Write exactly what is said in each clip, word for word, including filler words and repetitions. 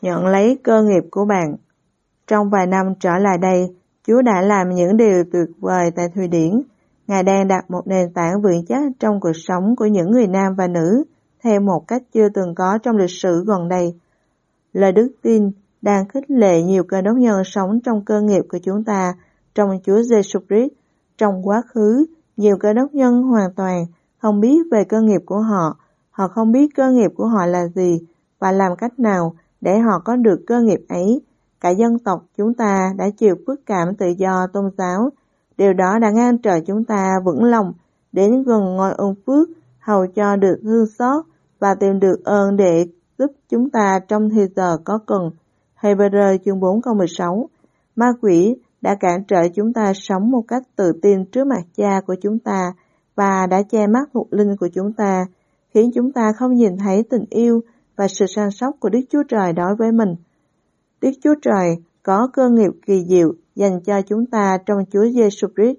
nhận lấy cơ nghiệp của bạn. Trong vài năm trở lại đây, Chúa đã làm những điều tuyệt vời tại Thụy Điển. Ngài đang đặt một nền tảng vững chắc trong cuộc sống của những người nam và nữ, theo một cách chưa từng có trong lịch sử gần đây. Lời đức tin đang khích lệ nhiều cơ đốc nhân sống trong cơ nghiệp của chúng ta trong Chúa Giêsu Christ. Trong quá khứ, nhiều cơ đốc nhân hoàn toàn không biết về cơ nghiệp của họ. Họ không biết cơ nghiệp của họ là gì và làm cách nào để họ có được cơ nghiệp ấy. Cả dân tộc chúng ta đã chịu phước cảm tự do tôn giáo. Điều đó đã ngăn trở chúng ta vững lòng đến gần ngôi ơn phước, hầu cho được thương xót và tìm được ơn để giúp chúng ta trong thời giờ có cần. Hebrew chương bốn câu mười sáu. Ma quỷ đã cản trở chúng ta sống một cách tự tin trước mặt Cha của chúng ta và đã che mắt thuộc linh của chúng ta, khiến chúng ta không nhìn thấy tình yêu và sự săn sóc của Đức Chúa Trời đối với mình. Đức Chúa Trời có cơ nghiệp kỳ diệu dành cho chúng ta trong Chúa Giêsu Christ.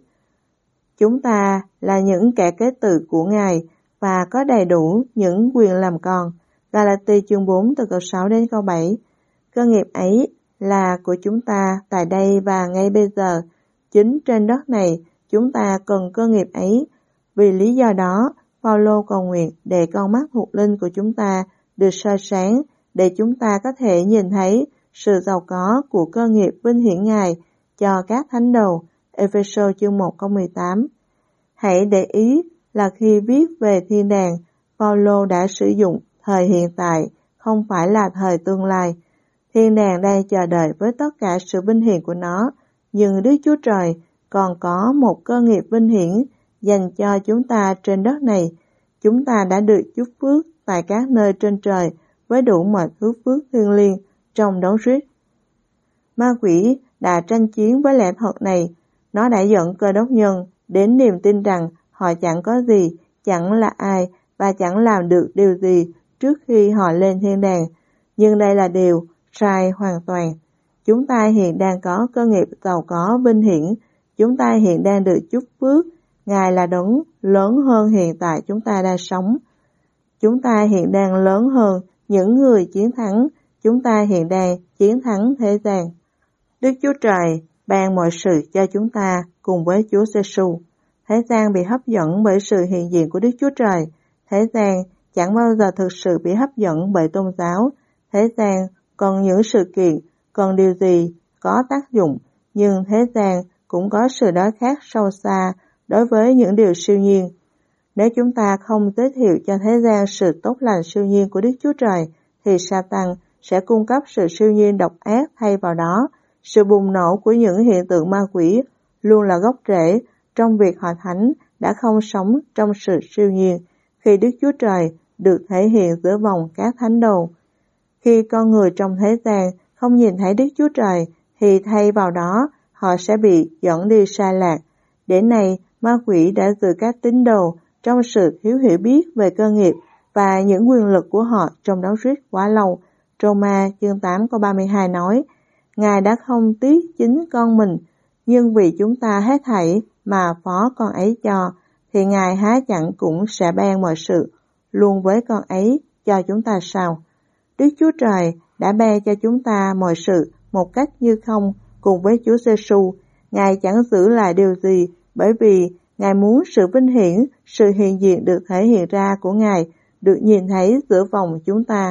Chúng ta là những kẻ kế tự của Ngài và có đầy đủ những quyền làm con. Galati chương bốn từ câu sáu đến câu bảy. Cơ nghiệp ấy là của chúng ta tại đây và ngay bây giờ. Chính trên đất này chúng ta cần cơ nghiệp ấy. Vì lý do đó, Phaolô cầu nguyện để con mắt thuộc linh của chúng ta được soi sáng, để chúng ta có thể nhìn thấy sự giàu có của cơ nghiệp vinh hiển Ngài cho các thánh đồ. Ê-phê-sô chương một câu mười tám. Hãy để ý là khi viết về thiên đàng, Phaolô đã sử dụng thời hiện tại, không phải là thời tương lai. Thiên đàng đang chờ đợi với tất cả sự vinh hiển của nó, nhưng Đức Chúa Trời còn có một cơ nghiệp vinh hiển dành cho chúng ta trên đất này. Chúng ta đã được chúc phước tại các nơi trên trời với đủ mọi thứ phước thiêng liêng trong đấng Christ. Ma quỷ đã tranh chiến với lẽ thật này. Nó đã dẫn cơ đốc nhân đến niềm tin rằng họ chẳng có gì, chẳng là ai và chẳng làm được điều gì trước khi họ lên thiên đàng. Nhưng đây là điều sai hoàn toàn. Chúng ta hiện đang có cơ nghiệp giàu có vinh hiển. Chúng ta hiện đang được chúc phước. Ngài là đấng lớn hơn hiện tại chúng ta đang sống. Chúng ta hiện đang lớn hơn những người chiến thắng. Chúng ta hiện đang chiến thắng thế gian. Đức Chúa Trời ban mọi sự cho chúng ta cùng với Chúa Giêsu. Thế gian bị hấp dẫn bởi sự hiện diện của Đức Chúa Trời. Thế gian chẳng bao giờ thực sự bị hấp dẫn bởi tôn giáo. Thế gian còn những sự kiện, còn điều gì có tác dụng, nhưng thế gian cũng có sự đói khát sâu xa đối với những điều siêu nhiên. Nếu chúng ta không giới thiệu cho thế gian sự tốt lành siêu nhiên của Đức Chúa Trời, thì Satan sẽ cung cấp sự siêu nhiên độc ác thay vào đó. Sự bùng nổ của những hiện tượng ma quỷ luôn là gốc rễ trong việc hội thánh đã không sống trong sự siêu nhiên khi Đức Chúa Trời được thể hiện giữa vòng các thánh đồ. Khi con người trong thế gian không nhìn thấy Đức Chúa Trời, thì thay vào đó họ sẽ bị dẫn đi sai lạc. Đến nay, ma quỷ đã giữ các tín đồ trong sự thiếu hiểu biết về cơ nghiệp và những quyền lực của họ trong đấng Christ quá lâu. Roma chương tám câu ba mươi hai nói, Ngài đã không tiếc chính con mình, nhưng vì chúng ta hết thảy mà phó con ấy cho, thì Ngài há chẳng cũng sẽ ban mọi sự luôn với con ấy cho chúng ta sao? Đức Chúa Trời đã ban cho chúng ta mọi sự một cách như không cùng với Chúa Giêsu. Ngài chẳng giữ lại điều gì, bởi vì Ngài muốn sự vinh hiển, sự hiện diện được thể hiện ra của Ngài được nhìn thấy giữa vòng chúng ta.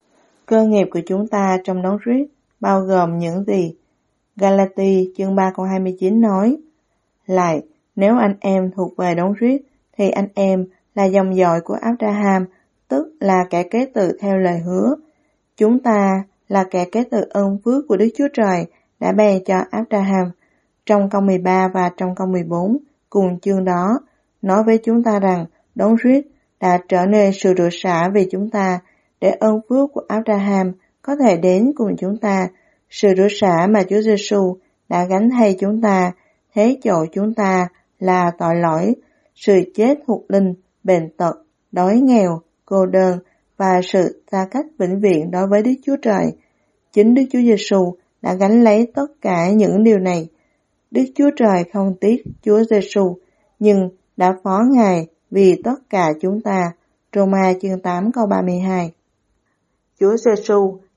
Cơ nghiệp của chúng ta trong đấng Christ bao gồm những gì? Galati chương ba câu hai mươi chín nói, lại, nếu anh em thuộc về đấng Christ, thì anh em là dòng dõi của Abraham, tức là kẻ kế tự theo lời hứa. Chúng ta là kẻ kế tự ơn phước của Đức Chúa Trời đã ban cho Abraham. Trong câu mười ba và trong câu mười bốn, cùng chương đó, nói với chúng ta rằng đấng Christ đã trở nên sự rửa xả vì chúng ta, để ơn phước của Abraham có thể đến cùng chúng ta, sự rửa xả mà Chúa Giêsu đã gánh thay chúng ta, thế chỗ chúng ta là tội lỗi, sự chết thuộc linh, bệnh tật, đói nghèo, cô đơn và sự xa cách vĩnh viễn đối với Đức Chúa Trời. Chính Đức Chúa Giêsu đã gánh lấy tất cả những điều này. Đức Chúa Trời không tiếc Chúa Giêsu, nhưng đã phó Ngài vì tất cả chúng ta. Roma chương tám câu ba mươi hai. Chúa Giêsu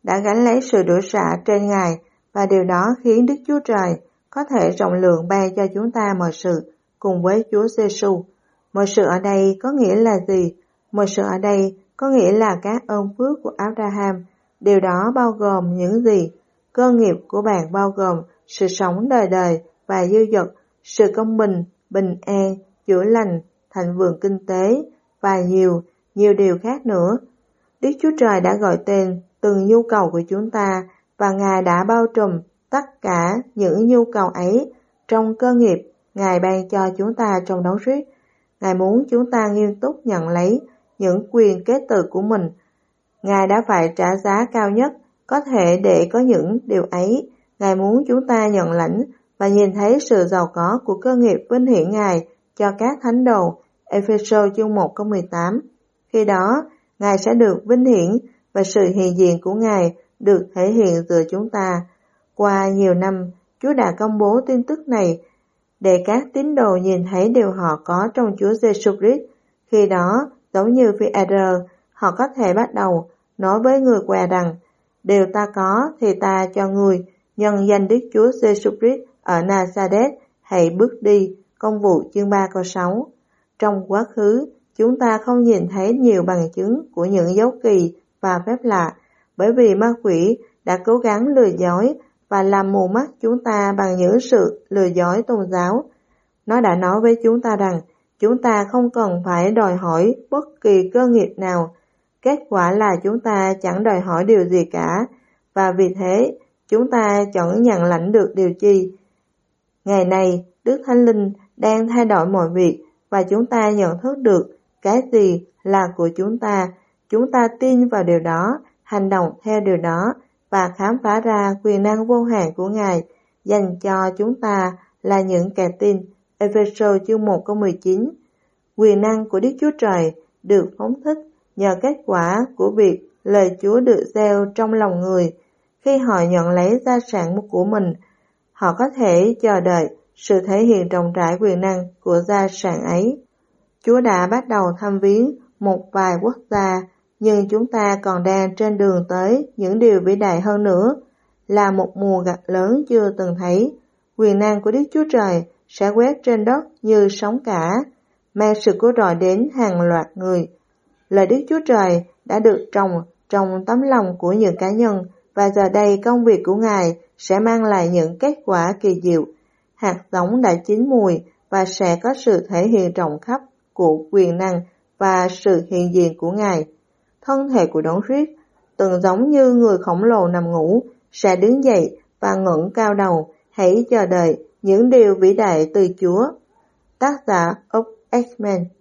đã gánh lấy sự đuổi xả trên Ngài, và điều đó khiến Đức Chúa Trời có thể rộng lượng ban cho chúng ta mọi sự cùng với Chúa Giêsu. Mọi sự ở đây có nghĩa là gì? Mọi sự ở đây có nghĩa là các ơn phước của Abraham. Điều đó bao gồm những gì? Cơ nghiệp của bạn bao gồm sự sống đời đời và dư dật, sự công bình, bình an, chữa lành, thành vườn kinh tế và nhiều, nhiều điều khác nữa. Đức Chúa Trời đã gọi tên từng nhu cầu của chúng ta và Ngài đã bao trùm tất cả những nhu cầu ấy trong cơ nghiệp Ngài ban cho chúng ta trong đấng Christ. Ngài muốn chúng ta nghiêm túc nhận lấy những quyền kế thừa của mình. Ngài đã phải trả giá cao nhất có thể để có những điều ấy. Ngài muốn chúng ta nhận lãnh và nhìn thấy sự giàu có của cơ nghiệp vinh hiển Ngài cho các thánh đồ. Ê-phê-sô chương một câu mười tám. Khi đó, Ngài sẽ được vinh hiển và sự hiện diện của Ngài được thể hiện từ chúng ta. Qua nhiều năm, Chúa đã công bố tin tức này để các tín đồ nhìn thấy điều họ có trong Chúa Giêsu Christ. Khi đó, giống như Phi-e-rơ, họ có thể bắt đầu nói với người què rằng: điều ta có thì ta cho người, nhân danh Đức Chúa Giêsu Christ ở Na-sa-đét, hãy bước đi. Công vụ chương ba câu sáu. Trong quá khứ, chúng ta không nhìn thấy nhiều bằng chứng của những dấu kỳ và phép lạ, bởi vì ma quỷ đã cố gắng lừa dối và làm mù mắt chúng ta bằng những sự lừa dối tôn giáo. Nó đã nói với chúng ta rằng chúng ta không cần phải đòi hỏi bất kỳ cơ nghiệp nào. Kết quả là chúng ta chẳng đòi hỏi điều gì cả, và vì thế chúng ta chẳng nhận lãnh được điều chi. Ngày nay, Đức Thánh Linh đang thay đổi mọi việc và chúng ta nhận thức được cái gì là của chúng ta. Chúng ta tin vào điều đó, hành động theo điều đó và khám phá ra quyền năng vô hạn của Ngài dành cho chúng ta là những kẻ tin. Ê-phê-sô chương một câu mười chín. Quyền năng của Đức Chúa Trời được phóng thích nhờ kết quả của việc lời Chúa được gieo trong lòng người. Khi họ nhận lấy gia sản của mình, họ có thể chờ đợi sự thể hiện rộng rãi quyền năng của gia sản ấy. Chúa đã bắt đầu thăm viếng một vài quốc gia, nhưng chúng ta còn đang trên đường tới những điều vĩ đại hơn nữa, là một mùa gặt lớn chưa từng thấy. Quyền năng của Đức Chúa Trời sẽ quét trên đất như sóng cả, mang sự cứu rỗi đến hàng loạt người. Lời Đức Chúa Trời đã được trồng trong tấm lòng của những cá nhân, và giờ đây công việc của Ngài sẽ mang lại những kết quả kỳ diệu. Hạt giống đã chín mùi và sẽ có sự thể hiện rộng khắp của quyền năng và sự hiện diện của Ngài. Thân thể của Đấng Christ, từng giống như người khổng lồ nằm ngủ, sẽ đứng dậy và ngẩng cao đầu, hãy chờ đợi những điều vĩ đại từ Chúa. Tác giả of X-Men.